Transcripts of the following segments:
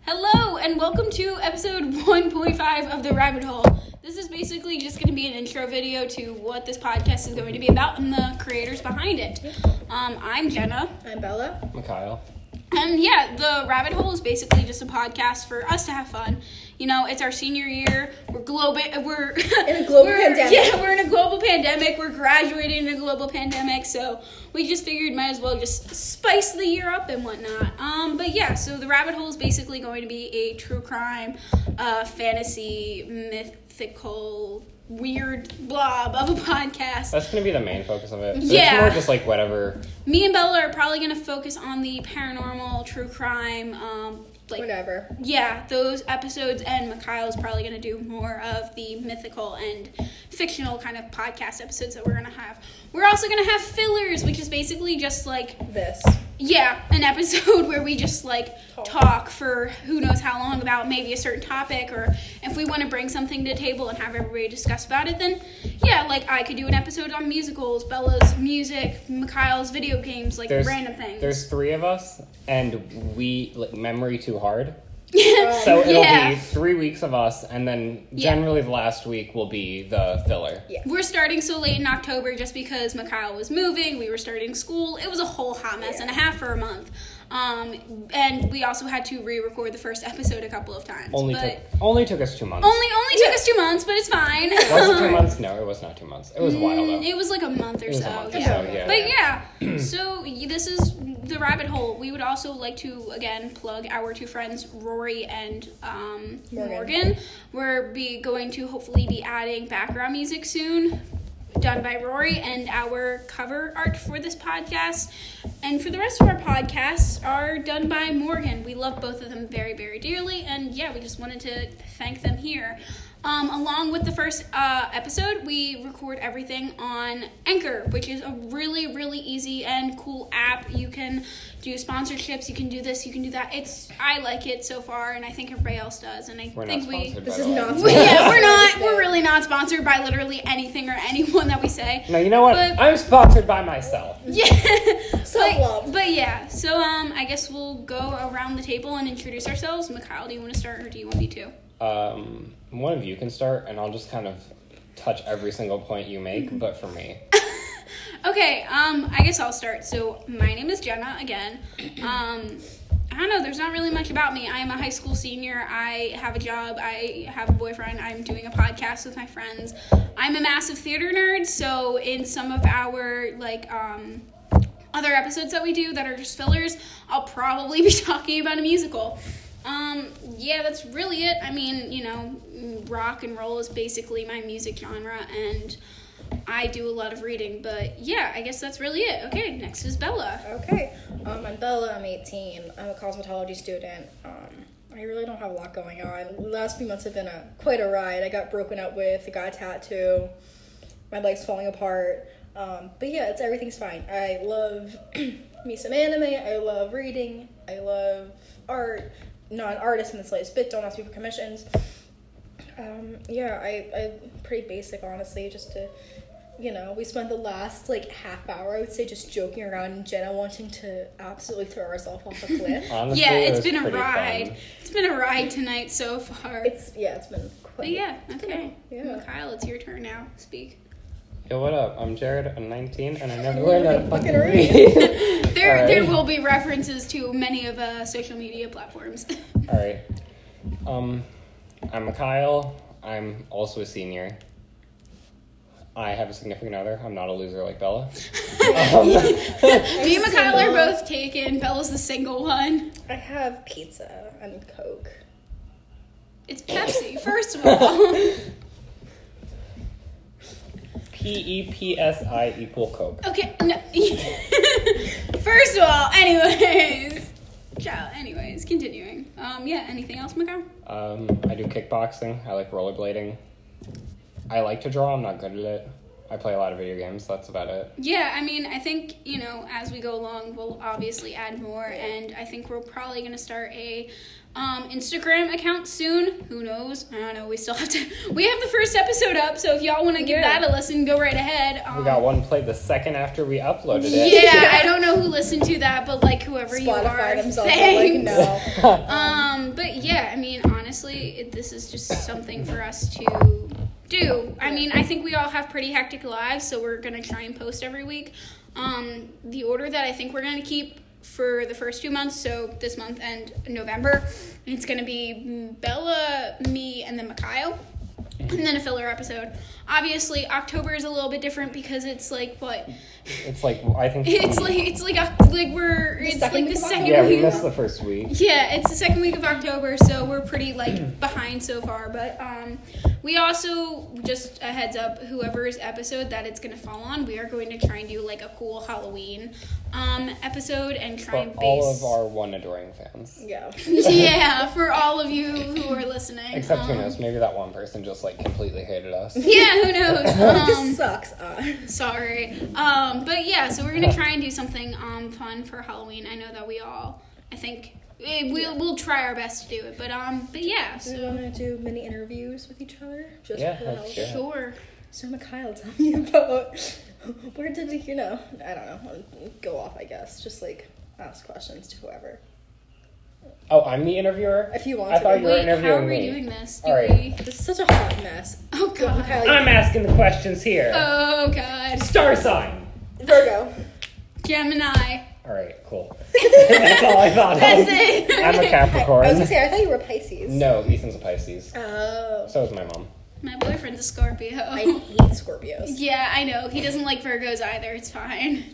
Hello, and welcome to episode 1.5 of The Rabbit Hole. This is basically just going to be an intro video to what this podcast is going to be about and the creators behind it. I'm Jenna. I'm Bella. Mikhail. And yeah, The Rabbit Hole is basically just a podcast for us to have fun. You know, it's our senior year. We're in a global pandemic. Yeah, we're in a global pandemic. We're graduating in a global pandemic, so we just figured might as well just spice the year up and whatnot. But yeah, so The Rabbit Hole is basically going to be a true crime, fantasy, mythical, weird blob of a podcast. That's going to be the main focus of it. So Yeah. It's more just like whatever. Me and Bella are probably going to focus on the paranormal, true crime, Whatever. Yeah, those episodes, and Mikhail is probably going to do more of the mythical and fictional kind of podcast episodes that we're going to have. We're also going to have fillers, which is basically just like... This. Yeah, an episode where we just talk for who knows how long about maybe a certain topic, or if we want to bring something to the table and have everybody discuss about it, then yeah, I could do an episode on musicals, Bella's music, Mikhail's video games, random things. There's three of us, and we memory too hard. So it'll be 3 weeks of us, and then generally the last week will be the filler. Yeah. We're starting so late in October just because Mikhail was moving, we were starting school. It was a whole hot mess and a half for a month. And we also had to re-record the first episode a couple of times. Only took us 2 months. Only took us 2 months, but it's fine. Was it 2 months? No, it was not 2 months. It was a while, though. It was like a month or so. Yeah. But yeah, so this is The Rabbit Hole. We would also like to, again, plug our two friends, Rory and Morgan. We're going to hopefully be adding background music soon, done by Rory, and our cover art for this podcast and for the rest of our podcasts are done by Morgan. We love both of them very, very dearly, and yeah, we just wanted to thank them here. Along with the first episode, we record everything on Anchor, which is a really, really easy and cool app. You can do sponsorships, you can do this, you can do that. I like it so far, and I think everybody else does. And We're not sponsored, This by is the way. not. we're not. We're really not sponsored by literally anything or anyone that we say. No, you know what? I'm sponsored by myself. Yeah. Self-love. But yeah, so I guess we'll go around the table and introduce ourselves. Mikhail, do you want to start, or do you want me to? One of you can start, and I'll just kind of touch every single point you make, but for me. Okay, I guess I'll start. So, my name is Jenna, again. I don't know, there's not really much about me. I am a high school senior. I have a job. I have a boyfriend. I'm doing a podcast with my friends. I'm a massive theater nerd, so in some of our, other episodes that we do that are just fillers, I'll probably be talking about a musical. Yeah, that's really it. I mean, you know, rock and roll is basically my music genre, and I do a lot of reading, but yeah, I guess that's really it. Okay, next is Bella. Okay. I'm Bella. I'm 18. I'm a cosmetology student. I really don't have a lot going on. The last few months have been quite a ride. I got broken up with, I got a tattoo, my leg's falling apart. But yeah, everything's fine. I love me some anime. I love reading. I love art. Not an artist in the slightest bit. Don't ask me for commissions. I pretty basic, honestly. Just to, we spent the last half hour, I would say, just joking around, and Jenna wanting to absolutely throw herself off a cliff. Honestly, Yeah, it it's was been a pretty ride. fun. It's been a ride tonight so far. It's been quite. But yeah, okay. Yeah. Mikhail, it's your turn now. Speak. Yo, what up? I'm Jared. I'm 19, and I never learned how to fucking read. read. There will be references to many of social media platforms. All right. I'm Mikhail. I'm also a senior. I have a significant other. I'm not a loser like Bella. Me and Mikhail are both taken. Bella's the single one. I have pizza and Coke. It's Pepsi, first of all. PEPSI equal Coke. Okay, no. First of all, anyways. Ciao, anyways, continuing. Anything else, Mikhail? I do kickboxing. I like rollerblading. I like to draw. I'm not good at it. I play a lot of video games. That's about it. Yeah, I mean, I think, as we go along, we'll obviously add more, and I think we're probably going to start a Instagram account soon. Who knows? I don't know. We have the first episode up, so if y'all want to give that a listen, go right ahead. We got one played the second after we uploaded it. Yeah, I don't know who listened to that, but whoever Spotify you are, themselves thanks. no. But yeah. yeah, I mean, honestly, this is just something for us to do. I mean, I think we all have pretty hectic lives, so we're going to try and post every week. The order that I think we're going to keep for the first 2 months, so this month and November, it's going to be Bella, me, and then Mikhail, and then a filler episode. Obviously, October is a little bit different because it's like what? It's like I think it's like the second week. Yeah, we missed the first week. Yeah, it's the second week of October, so we're pretty behind so far. But we also, just a heads up, whoever's episode that it's gonna fall on, we are going to try and do like a cool Halloween episode and try and base all of our one adoring fans. Yeah. Yeah, for all of you who are listening. Except who knows? Maybe that one person just like completely hated us. Yeah, who knows? This sucks. Sorry. But yeah, so we're gonna try and do something fun for Halloween. I know that we all, I think we'll try our best to do it. But yeah. So we want to do mini interviews with each other. Just let's do it. Sure. So Mikhail, tell me about where did I don't know, go off, I guess. Just like ask questions to whoever. Oh, I'm the interviewer? If you want I to. thought you were Wait, interviewing how are we me. doing this? All right. This is such a hot mess. Oh god. Mikhail, I'm asking the questions here. Oh god. Star sign. Virgo. Gemini. All right, cool. That's all I thought That's of. it. I'm a Capricorn. I was gonna say, I thought you were Pisces. No, Ethan's a Pisces. Oh. So is my mom. My boyfriend's a Scorpio. I hate Scorpios. Yeah, I know. He doesn't like Virgos either. It's fine.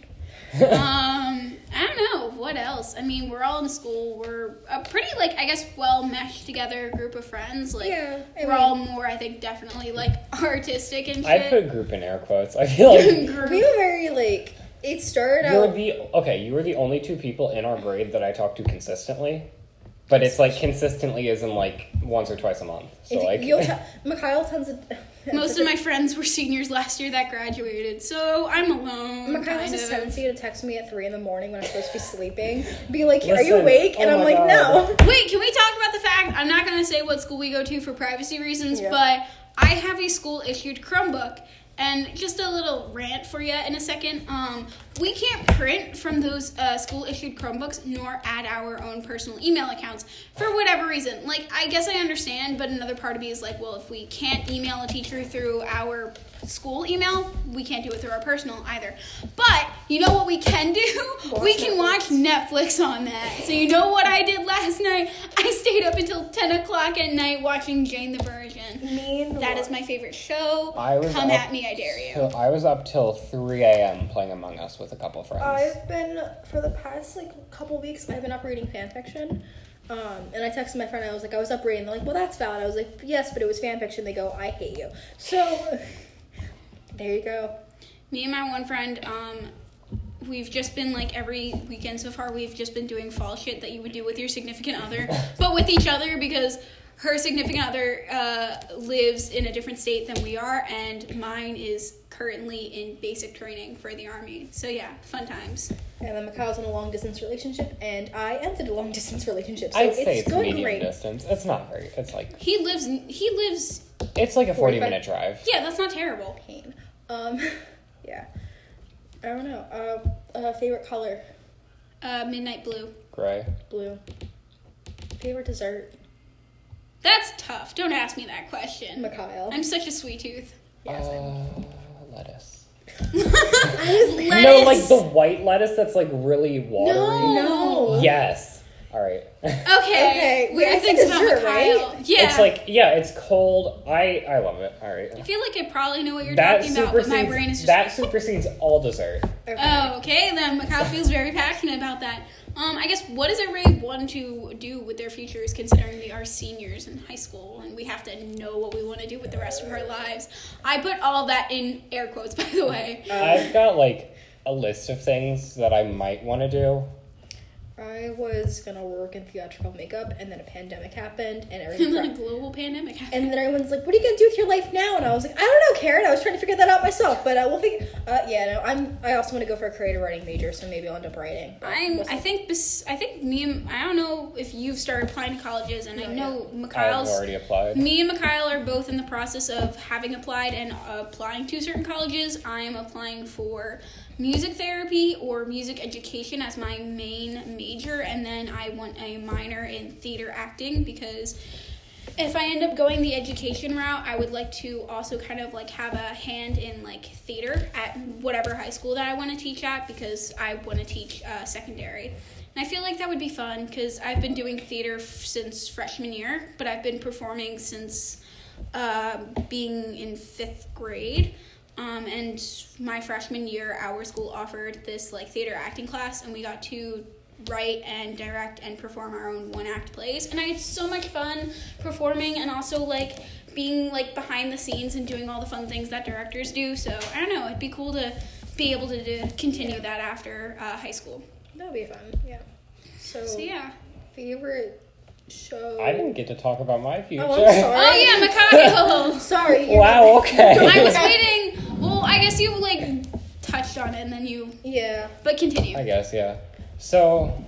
I don't know. What else? I mean, we're all in school. We're a pretty, I guess, well meshed together group of friends. Yeah. We're all more, I think, definitely, artistic and shit. I put group in air quotes. I feel like We were very, it started out... you were the only two people in our grade that I talked to consistently. But it's, consistently as in, once or twice a month. So, Mikhail tends to... Most of my friends were seniors last year that graduated, so I'm alone. Mikhail has this tendency to text me at 3 a.m. when I'm supposed to be sleeping. Be like, are you Listen, awake? And oh I'm my like, God. no. Wait, can we talk about the fact, I'm not going to say what school we go to for privacy reasons, Yeah. but I have a school-issued Chromebook. And just a little rant for you in a second. We can't print from those school-issued Chromebooks nor add our own personal email accounts for whatever reason. I guess I understand, but another part of me is well, if we can't email a teacher through our school email, we can't do it through our personal either. But you know what we can do? We can watch Netflix on that. So you know what I did last night? I stayed up until 10 o'clock at night watching Jane the Virgin. That is my favorite show. Come at me, I dare you. I was up till 3 a.m. playing Among Us with a couple friends. I've been, for the past, couple weeks, I've been up reading fanfiction. And I texted my friend, I was like, I was up reading. They're like, well, that's valid. I was like, yes, but it was fanfiction. They go, I hate you. So, there you go. Me and my one friend, we've just been every weekend so far, we've just been doing fall shit that you would do with your significant other, but with each other because her significant other lives in a different state than we are, and mine is currently in basic training for the Army. So yeah, fun times. And then Mikhail's in a long-distance relationship, and I ended a long-distance relationship. So I'd say it's going medium great. distance. It's not very. It's He lives. It's like a 40-minute drive. Yeah, that's not terrible. Pain. Yeah. I don't know. Favorite color? Midnight blue. Gray. Blue. Favorite dessert? That's tough. Don't ask me that question. Mikhail. I'm such a sweet tooth. Yes, Lettuce. Lettuce. No, the white lettuce that's really watery. No. Yes. All right. Okay. Weird it's things about dessert, Mikhail. right? Yeah. It's cold. I love it. All right. I feel like I probably know what you're talking about, but my brain is just that supersedes all dessert. Okay. Oh, okay. Then Mikhail feels very passionate about that. I guess, what does everybody want to do with their futures, considering we are seniors in high school and we have to know what we want to do with the rest of our lives? I put all of that in air quotes, by the way. I've got a list of things that I might want to do. I was gonna work in theatrical makeup, and then a pandemic happened, and everything. And then a global pandemic happened. And then everyone's like, "What are you gonna do with your life now?" And I was like, "I don't know, Karen. I was trying to figure that out myself, but we'll figure." I also want to go for a creative writing major, so maybe I'll end up writing. I think me and I don't know if you've started applying to colleges, and I know Mikhail's. I've already applied. Me and Mikhail are both in the process of having applied and applying to certain colleges. I am applying for music therapy or music education as my main major, and then I want a minor in theater acting, because if I end up going the education route, I would like to also kind of like have a hand in like theater at whatever high school that I want to teach at, because I want to teach secondary. And I feel like that would be fun, because I've been doing theater since freshman year, but I've been performing since being in 5th grade. And my freshman year, our school offered this like theater acting class, and we got to write and direct and perform our own one-act plays, and I had so much fun performing and also like being like behind the scenes and doing all the fun things that directors do. So I don't know, it'd be cool to be able to continue that after high school. That would be fun. Yeah. So yeah, favorite show. I didn't get to talk about my future. Oh, I'm sorry. Oh yeah, Mikhail. Sorry. Wow. Okay. I was waiting. Well, I guess you like touched on it and then you. Yeah. But continue. I guess, yeah. So,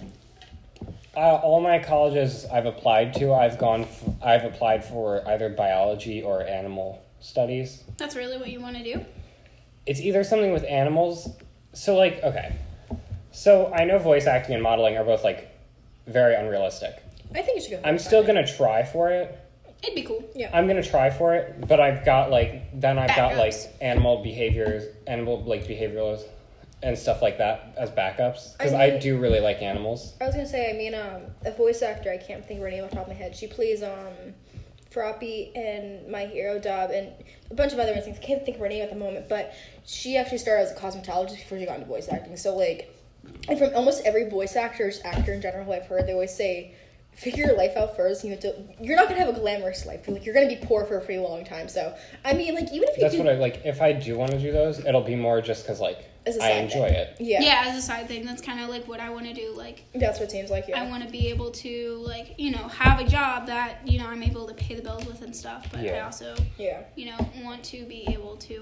all my colleges I've applied to, I've applied for either biology or animal studies. That's really what you want to do? It's either something with animals. So, like, okay. So, I know voice acting and modeling are both, like, very unrealistic. I think you should go. I'm still going to try for it. It'd be cool. Yeah. I'm going to try for it, but I've got, like, Backups. animal, behaviorals and stuff like that as backups, because I do really like animals. I was gonna say, a voice actor, I can't think of her name off the top of my head. She plays Froppy in My Hero Job and a bunch of other things. I can't think of her name at the moment, but she actually started as a cosmetologist before she got into voice acting. So like, and from almost every voice actor in general who I've heard, they always say, figure your life out first. You're not gonna have a glamorous life. Like, you're gonna be poor for a pretty long time. So I mean, like, even if you that's what I like. If I do want to do those, it'll be more just because like I enjoy it. Yeah, as a side thing. That's kind of like what I want to do. Like, that's what it seems like. Yeah. I want to be able to like, have a job that I'm able to pay the bills with and stuff. But I also want to be able to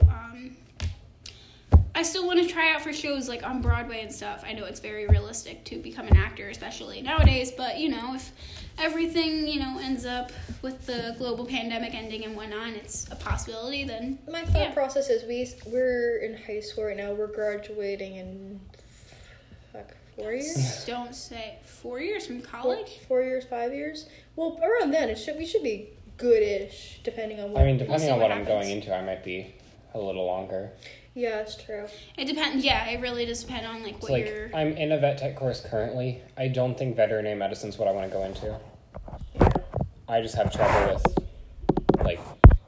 I still want to try out for shows like on Broadway and stuff. I know it's very realistic to become an actor, especially nowadays, but if everything, ends up with the global pandemic ending and whatnot, and it's a possibility, then my thought process is we're in high school right now. We're graduating in 4 years. Don't say 4 years from college. 4 years, 5 years. Well, around then we should be good-ish, depending on what. Depending on what I'm going into, I might be a little longer. Yeah, that's true. It depends. Yeah, it really does depend on like what you're. I'm in a vet tech course currently. I don't think veterinary medicine is what I want to go into. I just have trouble with like.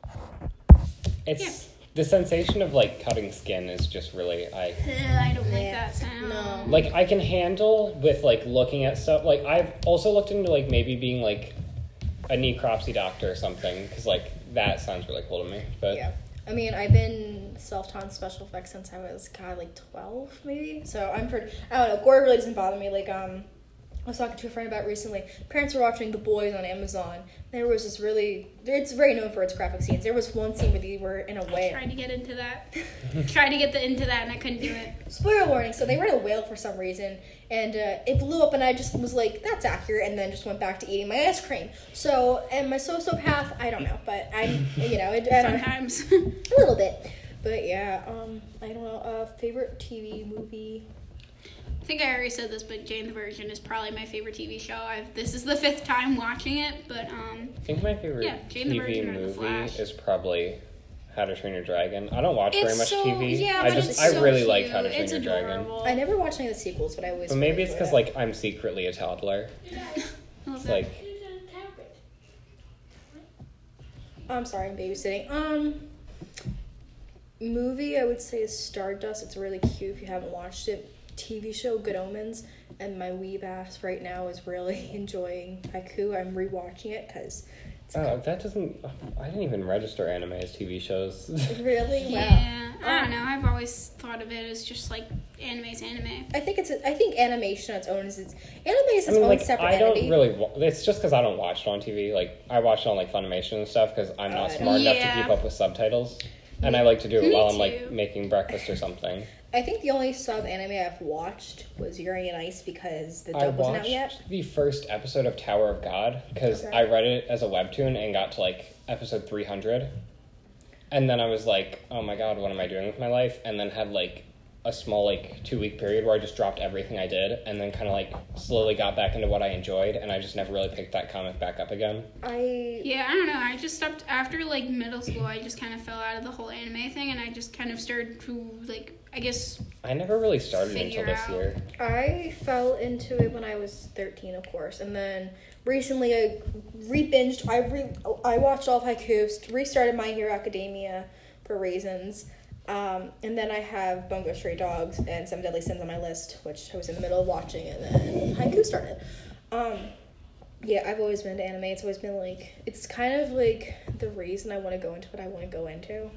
It's the sensation of like cutting skin is just really I don't like that sound. No. Like I can handle with like looking at stuff. Like I've also looked into like maybe being like a necropsy doctor or something, because like that sounds really cool to me. But yeah. I've been self-taught special effects since I was, 12, maybe? So I don't know, gore really doesn't bother me. Like, I was talking to a friend about recently, parents were watching The Boys on Amazon. There was this it's very known for its graphic scenes. There was one scene where they were in a whale. I tried to get into that. into that and I couldn't do it. Spoiler warning, so they were in a whale for some reason, and it blew up, and I just was like, that's accurate, and then just went back to eating my ice cream. So, and my sociopath, I don't know, but I'm, sometimes. A little bit. But yeah, I don't know, favorite TV movie. I think I already said this, but Jane the Virgin is probably my favorite TV show. This is the 5th time watching it, but I think my favorite Jane the TV Virgin or The movie Flash. is probably How to Train Your Dragon. I don't watch very much so, TV. Yeah, I really cute. like How to Train It's Your adorable. Dragon. I never watched any of the sequels, but I always. But maybe it's because like I'm secretly a toddler. It's like. I'm sorry, I'm babysitting. Movie I would say is Stardust. It's really cute if you haven't watched it. TV show Good Omens, and my weeb ass right now is really enjoying Haiku. I'm rewatching it because. That doesn't. I didn't even register anime as TV shows. Really? Wow. Yeah, I don't know. I've always thought of it as just like anime's anime. I think animation on its own is its own separate entity. I don't really. It's just because I don't watch it on TV. Like I watch it on like Funimation and stuff because I'm not smart enough to keep up with subtitles, and I like to do it while I'm like making breakfast or something. I think the only sub-anime I've watched was Yuri on Ice because the dub wasn't out yet. I watched the first episode of Tower of God because I read it as a webtoon and got to like episode 300. And then I was like, oh my god, what am I doing with my life? And then had like a small, like, 2-week period where I just dropped everything I did and then kind of, like, slowly got back into what I enjoyed, and I just never really picked that comic back up again. I don't know. I just stopped after, like, middle school. I just kind of fell out of the whole anime thing, and I just kind of started to, like, I guess... I never really started until this year. I fell into it when I was 13, of course, and then recently I re-binged. I watched all of Haiku, restarted My Hero Academia for reasons, and then I have Bungo Stray Dogs and Seven Deadly Sins on my list, which I was in the middle of watching, and then Haiku started. Yeah, I've always been into anime. It's always been, like, it's kind of, like, the reason I want to go into what I want to go into.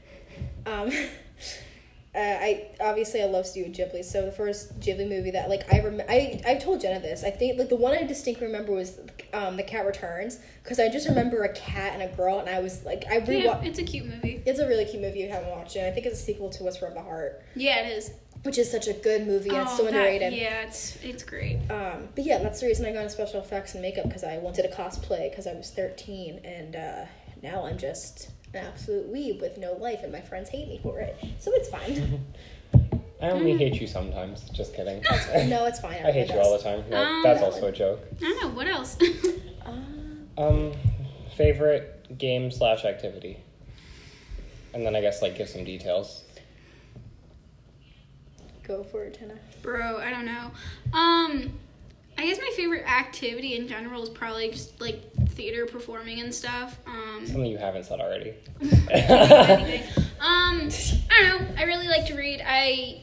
I love Studio Ghibli, so the first Ghibli movie that, like, I've told Jenna this, I think, like, the one I distinctly remember was, The Cat Returns, because I just remember a cat and a girl, and I was, like, it's a cute movie. It's a really cute movie if you haven't watched it. I think it's a sequel to What's From the Heart. Yeah, it is. Which is such a good movie, and it's so underrated. Yeah, it's great. But yeah, that's the reason I got into special effects and makeup, because I wanted to cosplay, because I was 13, and, now I'm just... an absolute weeb with no life, and my friends hate me for it, so it's fine. I only hate you sometimes. Just kidding. No, it's fine. I hate you all the time. No, that's also a joke. I don't know. What else? Favorite game / activity, and then I guess, like, give some details. Go for it, Jenna. Bro, I don't know. I guess my favorite activity in general is probably just, like, theater performing and stuff. Something you haven't said already. I don't know. I really like to read. I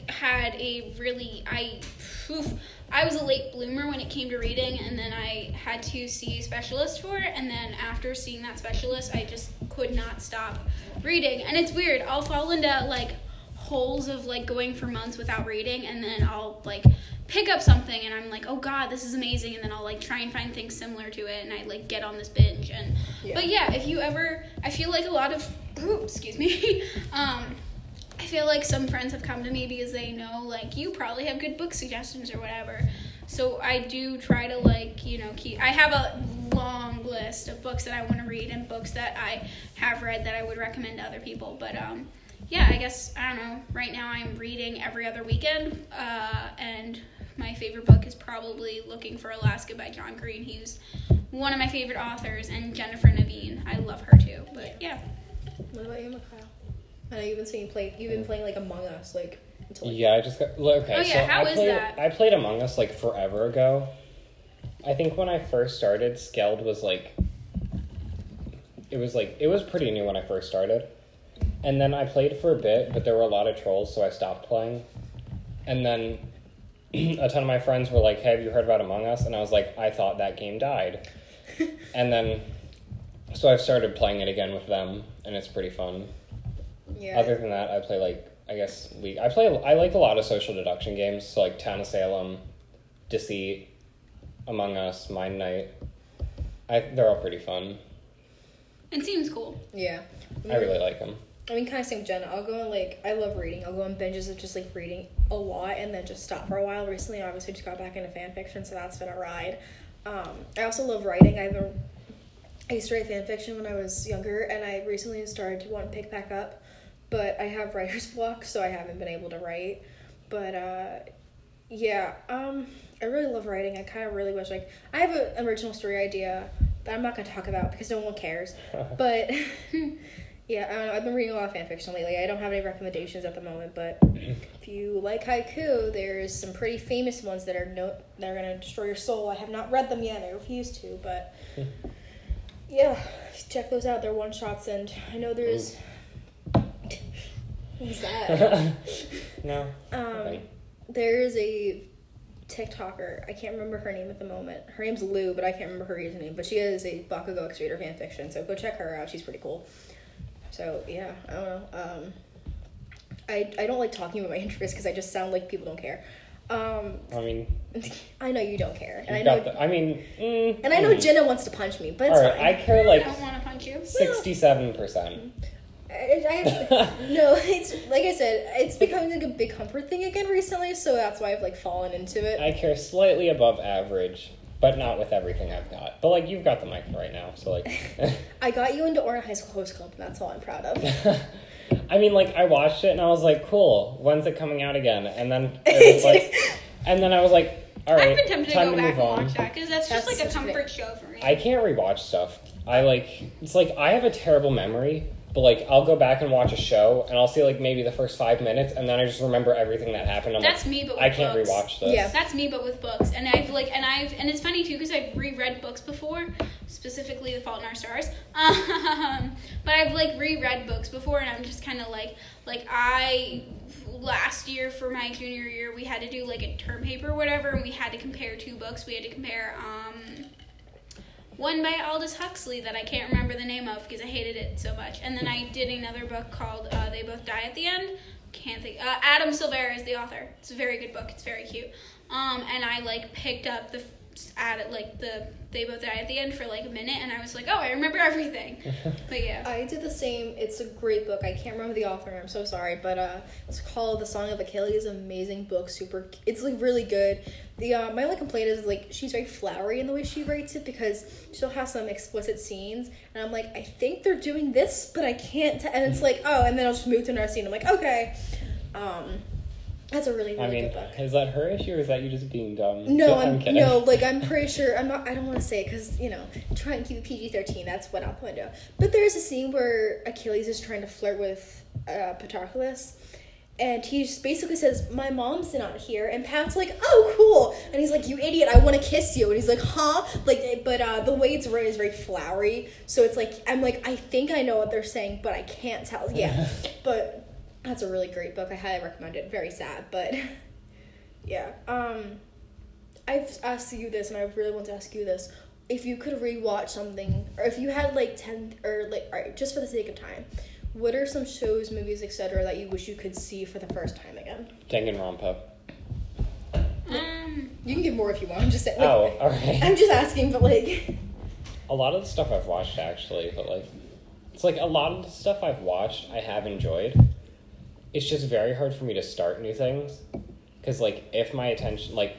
was a late bloomer when it came to reading, and then I had to see a specialist for it, and then after seeing that specialist, I just could not stop reading. And it's weird. I'll fall into, like, holes of, like, going for months without reading, and then I'll, like, pick up something and I'm like, oh god, this is amazing, and then I'll, like, try and find things similar to it, and I, like, get on this binge. And but yeah, if you ever, I feel like a lot of excuse me, I feel like some friends have come to me because they know, like, you probably have good book suggestions or whatever, so I do try to, like, you know, I have a long list of books that I want to read and books that I have read that I would recommend to other people. But yeah, I guess, I don't know, right now I'm reading every other weekend, and my favorite book is probably Looking for Alaska by John Green. He's one of my favorite authors, and Jennifer Naveen. I love her too. But yeah. What about you, Mikhail? I know you've been playing like Among Us, like. Yeah, I just got. Okay, oh yeah, so how is that? I played Among Us like forever ago. I think when I first started, Skeld was like. It was pretty new when I first started, and then I played for a bit, but there were a lot of trolls, so I stopped playing, and then. A ton of my friends were like, hey, have you heard about Among Us? And I was like, I thought that game died. And then, so I've started playing it again with them, and it's pretty fun. Yeah. Other than that, I play, like, I guess, League. I like a lot of social deduction games, so, like, Town of Salem, Deceit, Among Us, Mind Night. They're all pretty fun. It seems cool. Yeah. I really like them. I mean, kind of same with Jenna. I'll go on, like, I love reading. I'll go on binges of just, like, reading a lot and then just stop for a while. Recently, I obviously just got back into fan fiction, so that's been a ride. I also love writing. I used to write fan fiction when I was younger, and I recently started to want to pick back up, but I have writer's block, so I haven't been able to write. But, yeah, I really love writing. I kind of really wish, like, I have an original story idea that I'm not going to talk about because no one cares, but... Yeah, I don't know. I've been reading a lot of fanfiction lately. I don't have any recommendations at the moment, but if you like haiku, there's some pretty famous ones that are going to destroy your soul. I have not read them yet. I refuse to, but yeah, check those out. They're one-shots, and I know there's... Who's that? No. There's a TikToker. I can't remember her name at the moment. Her name's Lou, but I can't remember her username. But she is a Bakugo X-Reader fanfiction, so go check her out. She's pretty cool. So, yeah, I don't know. I don't like talking about my interests because I just sound like people don't care. I mean... I know you don't care. And I know Jenna wants to punch me, but it's fine. I care, like... I don't want to punch you. 67%. No, it's, like I said, it's becoming, like, a big comfort thing again recently, so that's why I've, like, fallen into it. I care slightly above average, but not with everything I've got. But, like, you've got the mic right now, so, like... I got you into Orna High School Host Club, and that's all I'm proud of. I mean, like, I watched it and I was like, cool, when's it coming out again? And then it was like, and then I was like, all right, I've been tempted to time go to back move and on. watch that because that's just That's like a such a comfort show for me. I can't rewatch stuff. It's like, I have a terrible memory, but, like, I'll go back and watch a show, and I'll see, like, maybe the first 5 minutes, and then I just remember everything that happened. That's me, but with I can't books. rewatch this. Yeah. That's me, but with books, and it's funny too because I've reread books before, specifically *The Fault in Our Stars*. But I've like reread books before, and I'm just kind of like last year for my junior year, we had to do like a term paper or whatever, and we had to compare 2 books. We had to compare one by Aldous Huxley that I can't remember the name of because I hated it so much, and then I did another book called They Both Die at the End. Can't think. Adam Silvera is the author. It's a very good book. It's very cute. And I like picked up They Both Die at the End for like a minute, and I was like, oh, I remember everything. But yeah. I did the same. It's a great book. I can't remember the author. I'm so sorry, but it's called The Song of Achilles. Amazing book. It's like really good. My only complaint is like she's very flowery in the way she writes it because she'll have some explicit scenes, and I'm like, I think they're doing this, but I can't. And it's like, oh, and then I'll just move to another scene. I'm like, okay. That's a really, really good book. Is that her issue or is that you just being dumb? No, I'm kidding. no, like, I'm pretty sure, I don't want to say it because, try and keep it PG-13, that's what I'll point out. But there's a scene where Achilles is trying to flirt with Patroclus, and he just basically says, my mom's not here, and Pat's like, oh, cool, and he's like, you idiot, I want to kiss you, and he's like, huh? Like, but the way it's written is very flowery, so it's like, I'm like, I think I know what they're saying, but I can't tell, yeah, but... That's a really great book. I highly recommend it. Very sad, but yeah. I've asked you this, and I really want to ask you this. If you could rewatch something, or if you had like 10, or like, all right, just for the sake of time, what are some shows, movies, etc. that you wish you could see for the first time again? Danganronpa. You can give more if you want. I'm just saying. Like, all right. I'm just asking, but like. A lot of the stuff I've watched actually, but like, it's like a lot of the stuff I've watched I have enjoyed. It's just very hard for me to start new things because, like, if my attention, like,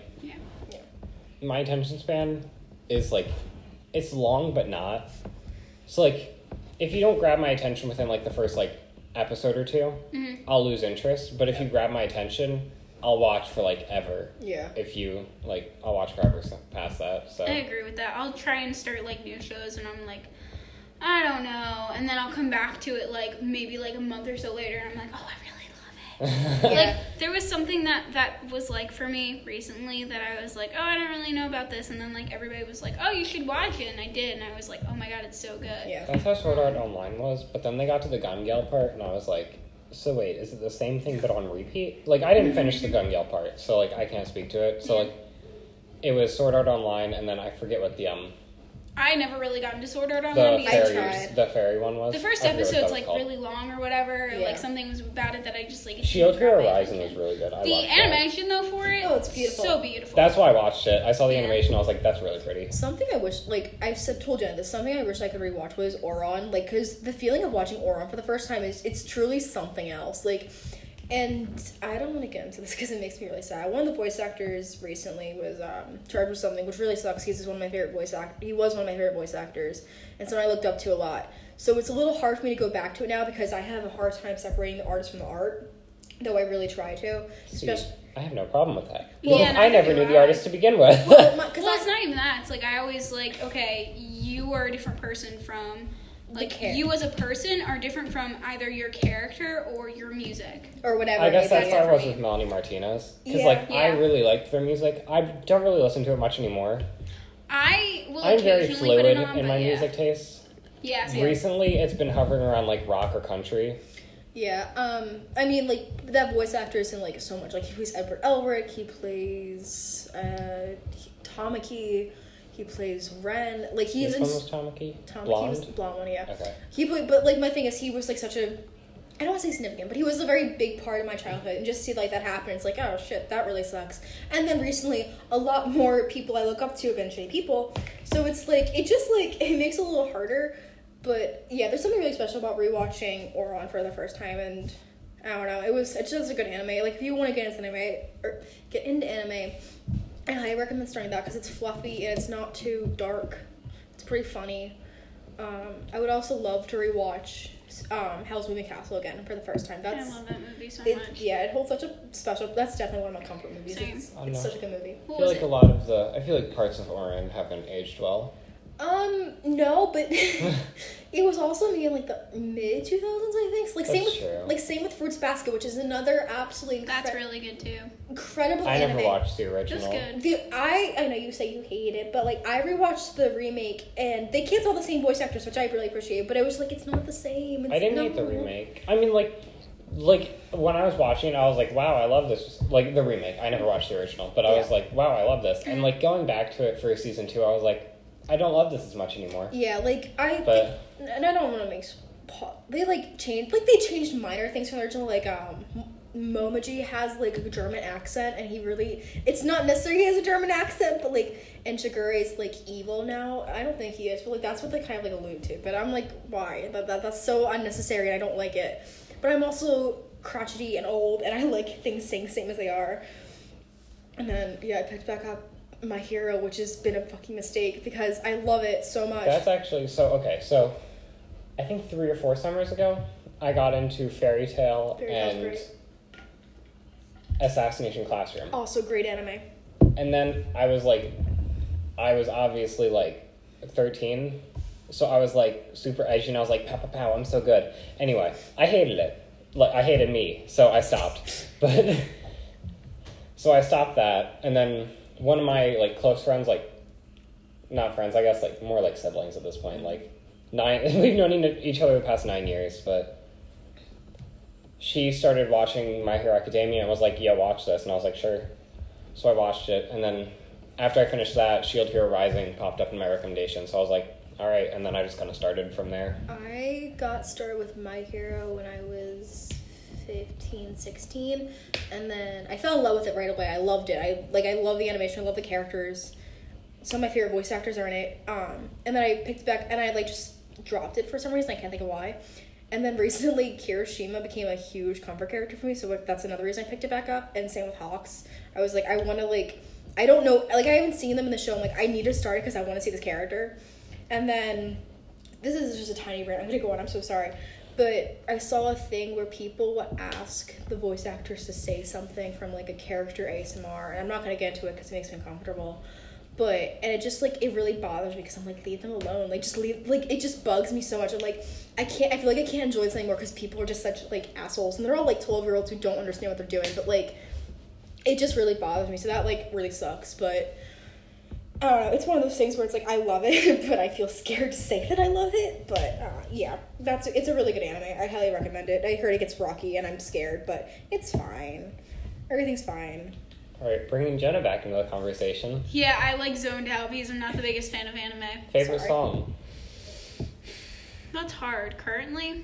my attention span is, like, it's long but not. So, like, if you don't grab my attention within, like, the first, like, episode or 2, I'll lose interest. But if you grab my attention, I'll watch for, like, ever. Yeah. If you, like, I'll watch forever past that, so. I agree with that. I'll try and start, like, new shows, and I'm like, I don't know. And then I'll come back to it, like, maybe, like, a month or so later, and I'm like, oh, I really Yeah. like, there was something that was, like, for me recently that I was like, oh, I don't really know about this, and then, like, everybody was like, oh, you should watch it, and I did, and I was like, oh my god, it's so good. Yeah. That's how Sword Art Online was, but then they got to the Gun Gale part, and I was like, so wait, is it the same thing but on repeat? Like, I didn't finish the Gun Gale part, so, like, I can't speak to it. So, like, it was Sword Art Online, and then I forget what the, I never really got into Sword Art Online. the fairy one was. The first episode's, like, really long or whatever, or, like, something was about it that I just, like... Shield Hero Rising was really good. The animation, though, for it... Oh, it's beautiful. So beautiful. That's why I watched it. I saw the animation, I was like, that's really pretty. Something I wish, like, told you this, something I wish I could rewatch was Ouran, like, because the feeling of watching Ouran for the first time it's truly something else, like, and I don't want to get into this because it makes me really sad. One of the voice actors recently was charged with something, which really sucks because he was one of my favorite voice actors, and someone I looked up to a lot. So it's a little hard for me to go back to it now because I have a hard time separating the artist from the art, though I really try to. I have no problem with that. Well, yeah, I never knew the artist to begin with. Well, it's not even that. It's like I always like, okay, you are a different person from... Like, you as a person are different from either your character or your music. Or whatever. I guess that's how I was with Melanie Martinez. Because, I really liked their music. I don't really listen to it much anymore. I'm very fluid in my music tastes. Yeah. Recently, it's been hovering around, like, rock or country. Yeah, I mean, like, that voice actor is in, like, so much. Like, he plays Edward Elric, he plays, Tamaki, he plays Ren. Like, he's in... Which one was Tamaki? Tamaki was the blonde one, yeah. Okay. But, like, my thing is, he was, like, such a... I don't want to say significant, but he was a very big part of my childhood. And just to see, like, that happen, it's like, oh, shit, that really sucks. And then recently, a lot more people I look up to have been shitty people. So it's, like, it just, like, it makes it a little harder. But, yeah, there's something really special about rewatching Ouran for the first time, and I don't know, it's just a good anime. Like, if you want to get into anime, I highly recommend starting that, because it's fluffy, and it's not too dark. It's pretty funny. I would also love to rewatch Howl's Moving Castle again for the first time. I love that movie so much. Yeah, it holds such a special. That's definitely one of my comfort movies. Same. It's such a good movie. I feel like parts of Oren haven't aged well. No, but it was also made in like the mid 2000s, I think. So, same with Fruits Basket, which is another absolutely that's really good too. Incredible. I anime. never watched the original. That's good. I know you say you hate it, but like I rewatched the remake and they kept all the same voice actors, which I really appreciate. But it was like it's not the same. I didn't hate the remake. I mean, like when I was watching, I was like, wow, I love this. Like the remake, I never watched the original, but I was like, wow, I love this. And like going back to it for season 2, I was like, I don't love this as much anymore. Yeah, like and I don't want to make they changed minor things from the original. Like Momoji has like a German accent, and it's not necessarily he has a German accent, but like and Shigure is like evil now. I don't think he is, but like that's what they kind of like allude to. But I'm like, why? That's so unnecessary, and I don't like it. But I'm also crotchety and old, and I like things staying the same as they are. And then I picked back up My Hero, which has been a fucking mistake because I love it so much. That's actually so I think 3 or 4 summers ago I got into Fairy Tail and Assassination Classroom. Also great anime. And then I was obviously like 13, so I was like super edgy and I was like pow pow pow, I'm so good. Anyway, I hated it. Like I hated me, so I stopped. But so I stopped that, and then one of my like close friends, like not friends, I guess like more like siblings at this point, like 9 we've known each other the past 9 years, but she started watching My Hero Academia and was like, yeah, watch this, and I was like, sure. So I watched it, and then after I finished that, Shield Hero Rising popped up in my recommendation, so I was like, all right, and then I just kind of started from there. I got started with My Hero when I was 15, 16, and then I fell in love with it right away. I loved it. I love the animation, I love the characters. Some of my favorite voice actors are in it. And then I picked it back, and I like just dropped it for some reason. I can't think of why. And then recently, Kirishima became a huge comfort character for me, so that's another reason I picked it back up. And same with Hawks. I was like, I want to I don't know, I haven't seen them in the show. I'm like, I need to start it because I want to see this character. And then, this is just a tiny rant. I'm going to go on. I'm so sorry. But I saw a thing where people would ask the voice actors to say something from, like, a character ASMR. And I'm not going to get into it because it makes me uncomfortable. And it just, it really bothers me because I'm like, leave them alone. Just leave, it just bugs me so much. I'm like, I feel like I can't enjoy this anymore because people are just such, assholes. And they're all, 12-year-olds who don't understand what they're doing. But, it just really bothers me. So that, really sucks. But I don't know. It's one of those things where it's I love it, but I feel scared to say that I love it. But, yeah. It's a really good anime. I highly recommend it. I heard it gets rocky, and I'm scared. But it's fine. Everything's fine. All right, bringing Jenna back into the conversation. Yeah, I zoned out because I'm not the biggest fan of anime. Favorite song? That's hard. Currently?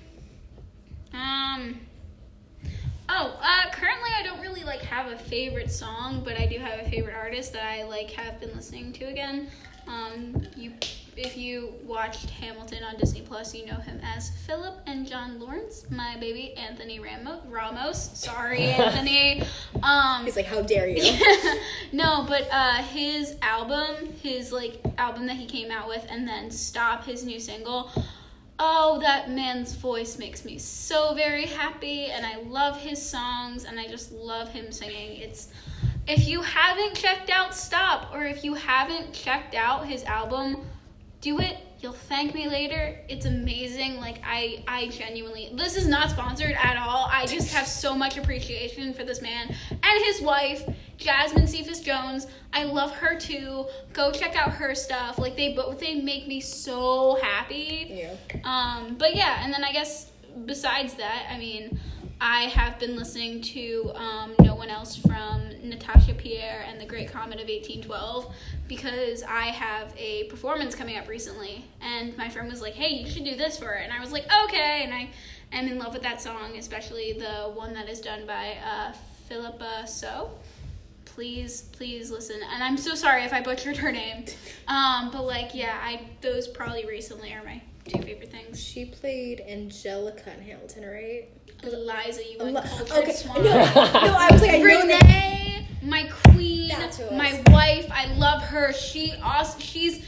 Currently I don't really, have a favorite song, but I do have a favorite artist that I, have been listening to again. If you watched Hamilton on Disney Plus, you know him as Philip and John Lawrence. My baby, Anthony Ramos. Sorry, Anthony. He's like, how dare you? No, but his album that he came out with, and then Stop, his new single. Oh, that man's voice makes me so very happy, and I love his songs, and I just love him singing. If you haven't checked out Stop, or if you haven't checked out his album, do it. You'll thank me later. It's amazing. I genuinely... This is not sponsored at all. I just have so much appreciation for this man and his wife, Jasmine Cephas Jones. I love her too. Go check out her stuff. They make me so happy. Yeah. But yeah, and then I guess besides that, I have been listening to No One Else from Natasha Pierre and the Great Comet of 1812 because I have a performance coming up recently, and my friend was like, hey, you should do this for it, and I was like, okay, and I am in love with that song, especially the one that is done by Philippa So. Please listen, and I'm so sorry if I butchered her name, but those probably recently are my 2 favorite things. She played Angelica in Hamilton, right? Eliza, you uncultured swan. No, I was like, I know Renee, my queen, my wife. I love her. She's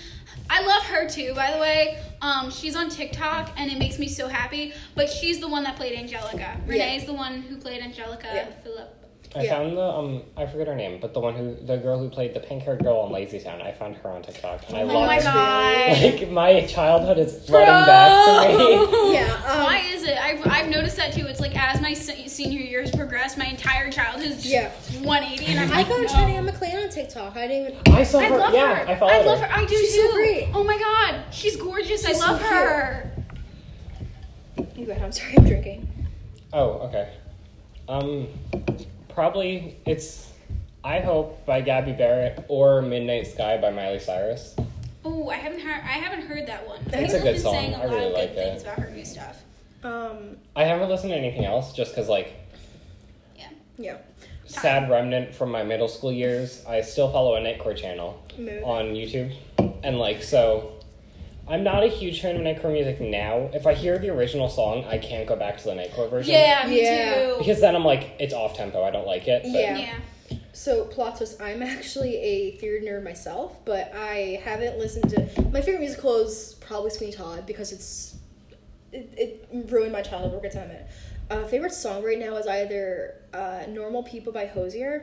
I love her too, by the way. She's on TikTok, and it makes me so happy. But she's the one that played Angelica. Renee's the one who played Angelica. Philip. I found I forget her name, but the girl who played the pink-haired girl on Lazy Town. I found her on TikTok, and I loved Oh my god! Like my childhood is flooding back to me. Yeah. Why is it? I've noticed that too. It's like as my senior years progressed, my entire childhood is just 180, and I'm I like, found no. Shania McClain on TikTok. I didn't even. I saw her. love Yeah, her. I followed I love her. her. I do She's too. so great. Oh my god, she's gorgeous. She's I love so her. You go ahead. I'm sorry. I'm drinking. Oh, okay. Probably it's I Hope by Gabby Barrett or Midnight Sky by Miley Cyrus. Oh, I haven't heard that one. It's a good been song. saying a I lot really of like good things it. about her new stuff. I haven't listened to anything else just because, like, Yeah. sad remnant from my middle school years. I still follow a Nightcore channel on YouTube. And, like, so I'm not a huge fan of Nightcore music now. If I hear the original song, I can't go back to the Nightcore version. Yeah, me too. Because then I'm like, it's off tempo. I don't like it. But Yeah. So, plot twist, I'm actually a theater nerd myself, but I haven't listened to... My favorite musical is probably Sweeney Todd, because it ruined my childhood. We'll get to that in a minute. Favorite song right now is either Normal People by Hozier,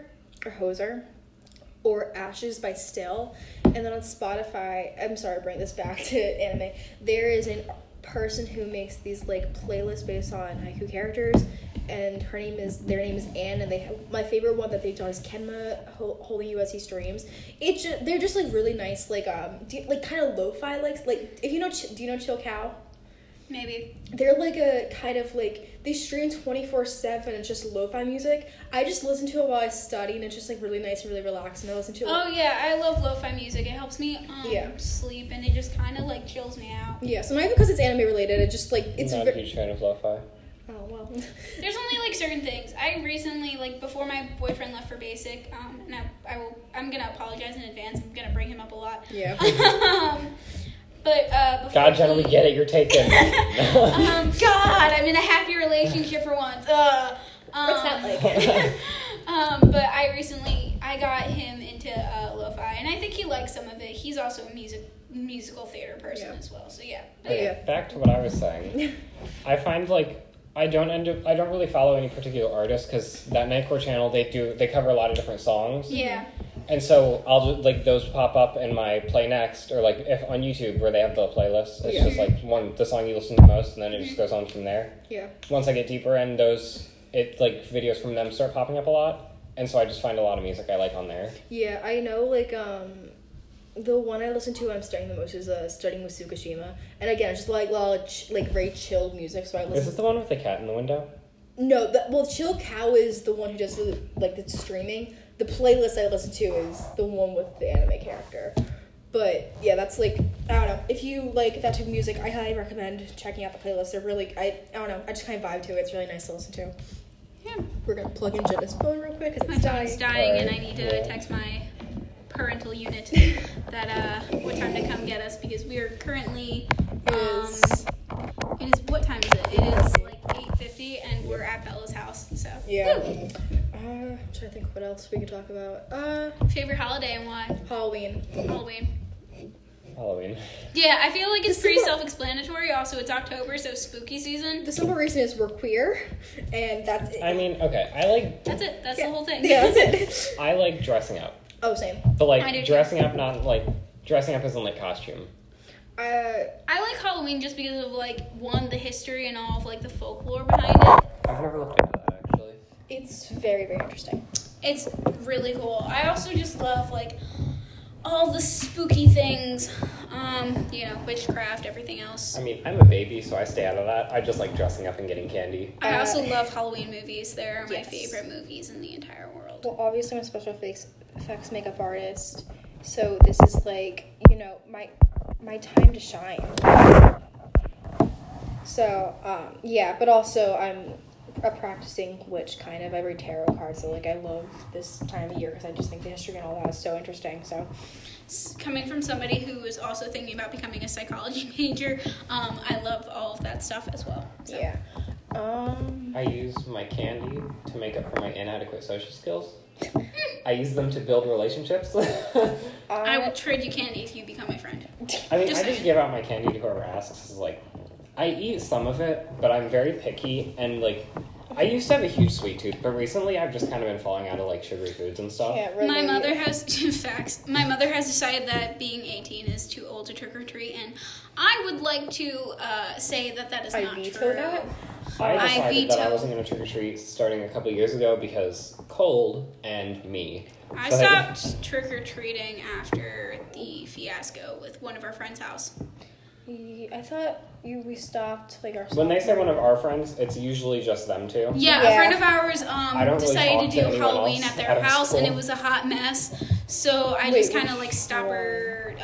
or Ashes by Still. And then on Spotify, I'm sorry, bring this back to anime, there is a person who makes these, like, playlists based on haiku characters, and their name is Anne, and they have, my favorite one that they've done is Kenma Holding You As He Streams. They're just, like, really nice, like, kind of lo-fi, like, if you know, do you know Chill Cow? Maybe. They're like a kind of like, they stream 24/7, it's just lo-fi music. I just listen to it while I study, and it's just like really nice and really relaxing. I listen to it. Oh yeah, I love lo-fi music. It helps me sleep, and it just kind of like chills me out. Yeah, so maybe because it's anime related, it just like it's I'm not a huge fan of lo-fi. Oh well. There's only like certain things. I recently, like before my boyfriend left for basic, and I'm gonna apologize in advance. I'm gonna bring him up a lot. Yeah. But before God, Jenna, we get it. You're taken. God, I'm in a happy relationship for once. What's that like? But I got him into lo-fi, and I think he likes some of it. He's also a musical theater person as well. So yeah. But back to what I was saying. I find like I don't really follow any particular artist because that Nightcore channel they cover a lot of different songs. Yeah. And so I'll just, like, those pop up in my play next, or like if on YouTube where they have the playlist. It's just like the song you listen to most, and then it just goes on from there. Yeah. Once I get deeper in videos from them start popping up a lot, and so I just find a lot of music I like on there. Yeah, I know. Like the one I listen to, I'm studying the most is Studying with Tsukishima, and again, it's just like a lot of very chilled music. So I listen. Is this the one with the cat in the window? No, Chill Cow is the one who does the streaming. The playlist I listen to is the one with the anime character. But yeah, that's like, I don't know. If you like that type of music, I highly recommend checking out the playlist. They're really, I don't know, I just kind of vibe to it. It's really nice to listen to. Yeah. We're gonna plug in Jenna's phone real quick because My it's phone's dying. dying, and I need to text my parental unit that what time to come get us, because we are currently it is what time is it? It is like 8:50, and we're at Bella's house. So yeah. I'm trying to think what else we could talk about. Favorite holiday and why? Halloween. Halloween. Yeah, I feel like it's pretty self-explanatory. Also, it's October, so spooky season. The simple reason is we're queer, and that's it. I mean, okay, I like... That's it. That's the whole thing. Yeah, that's it. I like dressing up. Oh, same. But, I do like, too. dressing up isn't, like, costume. I like Halloween just because of, like, one, the history and all of, like, the folklore behind it. I've never looked into that, actually. It's very, very interesting. It's really cool. I also just love, like, all the spooky things, witchcraft, everything else. I mean, I'm a baby, so I stay out of that. I just like dressing up and getting candy. I also love Halloween movies. They're my favorite movies in the entire world. Well, obviously I'm a special effects makeup artist, so this is like, my time to shine. So, but also I'm a practicing witch, kind of. I read tarot cards, so, like, I love this time of year because I just think the history and all that is so interesting, so. Coming from somebody who is also thinking about becoming a psychology major, I love all of that stuff as well. So. Yeah. I use my candy to make up for my inadequate social skills. I use them to build relationships. I would trade you candy if you become my friend. I mean, Just I saying. just give out my candy to whoever asks. Like, I eat some of it, but I'm very picky, and like, I used to have a huge sweet tooth, but recently I've just kind of been falling out of like sugary foods and stuff. Can't really. My mother has facts. My mother has decided that being 18 is too old to trick or treat, and I would like to say that is I not veto true. that. I decided that I veto. wasn't going to trick or treat starting a couple years ago because cold and me. I So stopped trick or treating after the fiasco with one of our friends' house. I thought we stopped like our. When they say one of our friends, it's usually just them two. Yeah, a Yeah. friend of ours don't really decided talk to to do anyone Halloween else at their out of house, and school. it was a hot mess. So I Wait, just kind of which like stoppered.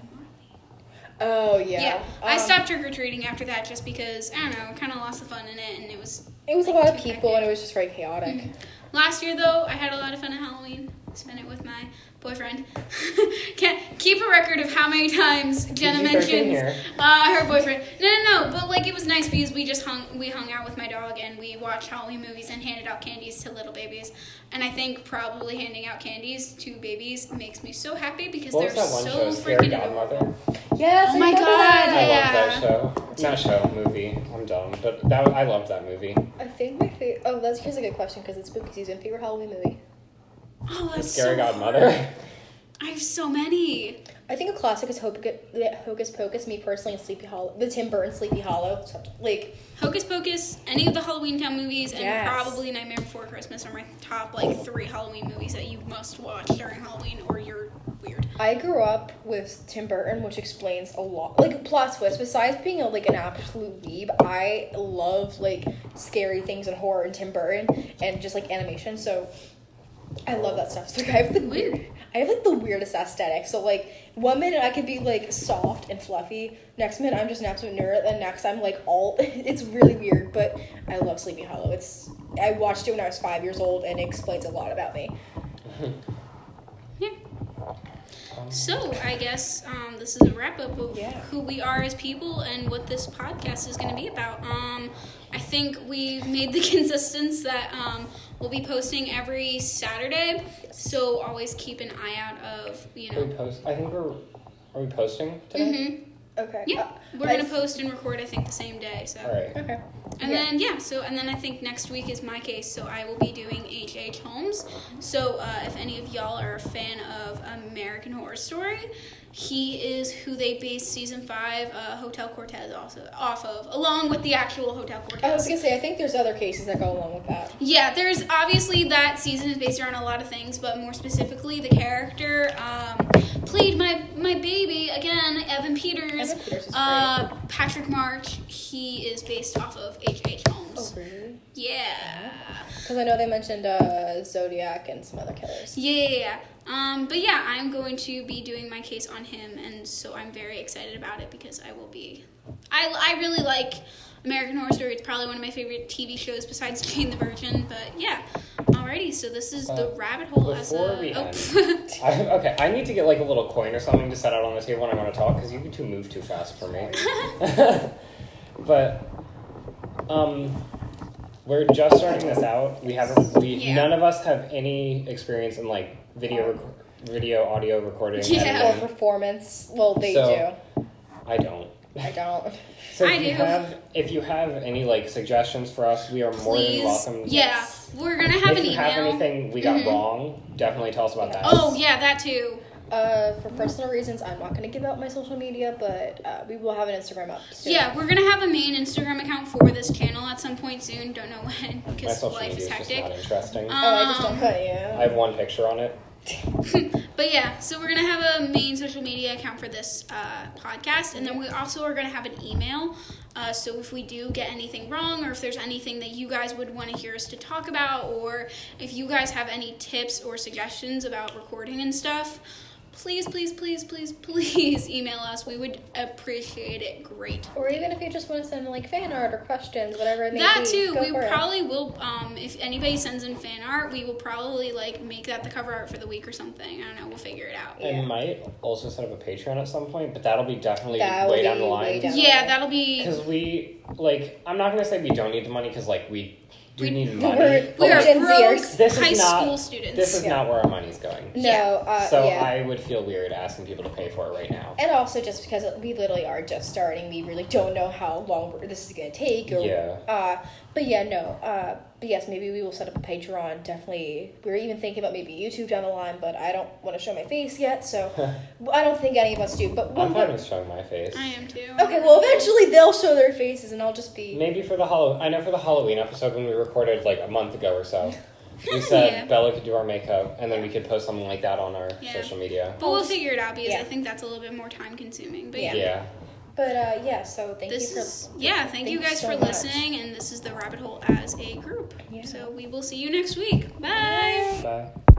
Oh yeah. Yeah, I stopped trick or treating after that just because I don't know, kind of lost the fun in it, and it was. It was a like, lot of too people, and hectic. it was just very chaotic. Last year though, I had a lot of fun at Halloween. Spent it with my boyfriend. Can't keep a record of how many times Jenna PG-13 mentions here. her boyfriend. No, but like it was nice because we hung out with my dog and we watched Halloween movies and handed out candies to little babies. And I think probably handing out candies to babies makes me so happy because What they're was that one so show? Scary freaking Godmother? adorable. Yes. Oh my remember God, that. I yeah. love that show. Not show, movie. I'm dumb, but I loved that movie. I think my favorite. Oh, here's a good question because it's spooky season. Favorite Halloween movie? Oh, The that's Scary so Godmother. hard. I have so many. I think a classic is Hocus Pocus. Me personally, and Sleepy Hollow. The Tim Burton Sleepy Hollow. Like Hocus Pocus, any of the Halloween Town movies, and Yes. probably Nightmare Before Christmas are my top like 3 Halloween movies that you must watch during Halloween or you're weird. I grew up with Tim Burton, which explains a lot. Like plot twist. Besides being an absolute weeb, I love like scary things and horror in Tim Burton and just like animation. So I love that stuff. So like, I have like the weirdest aesthetic. So like 1 minute I could be like soft and fluffy. Next minute I'm just an absolute nerd. Then next I'm like all. It's really weird, but I love Sleepy Hollow. I watched it when I was 5 years old, and it explains a lot about me. Yeah. So I guess this is a wrap up of Yeah. who we are as people and what this podcast is going to be about. I think we've made the consistence that we'll be posting every Saturday. So always keep an eye out of Are we posting today? Mm-hmm. Okay. Yeah, we're I- gonna post and record I think the same day. So. All right. Okay. And Yeah. then I think next week is my case, so I will be doing H.H. Holmes. So if any of y'all are a fan of American Horror Story, he is who they based season 5 Hotel Cortez also off of, along with the actual Hotel Cortez. I was gonna say I think there's other cases that go along with that. Yeah, there's obviously that season is based around a lot of things, but more specifically, the character played my baby again, Evan Peters. Evan Peters is great. Patrick March. He is based off of H.H. Holmes. Oh really? Yeah. Because I know they mentioned Zodiac and some other killers. Yeah. But yeah, I'm going to be doing my case on him, and so I'm very excited about it because I will be. I really like American Horror Story. It's probably one of my favorite TV shows besides Jane the Virgin. But yeah, alrighty. So this is the rabbit hole as before a. we Oh. Okay, I need to get like a little coin or something to set out on the table when I want to talk because you two move too fast for me. But we're just starting this out. Yeah. None of us have any experience in like video audio recording. Yeah. Or editing. performance. Well, they So- do. I don't. I don't. So I do. if you have any like suggestions for us, we are more than Please. welcome. Yeah, we're gonna have If an you email. have anything we got Mhm. wrong, definitely tell us about that. Oh yeah, that too. For personal reasons, I'm not going to give out my social media, but we will have an Instagram up soon. Yeah, we're gonna have a main Instagram account for this channel at some point soon. Don't know when My because social life media is is just hectic. not interesting. Oh, I just don't cut you. I have one picture on it. But yeah, so we're gonna have a main social media account for this podcast, and then we also are gonna have an email. So if we do get anything wrong, or if there's anything that you guys would want to hear us to talk about, or if you guys have any tips or suggestions about recording and stuff, please email us. We would appreciate it great. Or even if you just want to send like fan art or questions, whatever it may That be. too, go we for it. probably will. If anybody sends in fan art, we will probably like make that the cover art for the week or something. I don't know. We'll figure it out. Yeah. And might also set up a Patreon at some point, but that'll be definitely That way will down be the way line. down. Yeah, that'll be. Because we, like, I'm not going to say we don't need the money because, like, we Do we need We're- money? We are Gen broke Zers. This is high not- school students. This is not where our money's going. No, So yeah. I would feel weird asking people to pay for it right now. And also just because we literally are just starting, we really don't know how long this is going to take. Or, Yeah. But yeah, no. But yes, maybe we will set up a Patreon. Definitely. We were even thinking about maybe YouTube down the line, but I don't want to show my face yet, so I don't think any of us do. But I'm fine with showing my face. I am too. okay, well, eventually they'll show their faces, and I'll just be. Maybe for the I know for the Halloween episode when we recorded like a month ago or so, we said Yeah. Bella could do our makeup, and then we could post something like that on our Yeah. social media. But we'll figure it out because Yeah. I think that's a little bit more time consuming. But Yeah. Yeah. But yeah, so thank you for. Thank you guys so for much. listening, and this is the Rabbit Hole as a group. Yeah. So we will see you next week. Bye. Bye.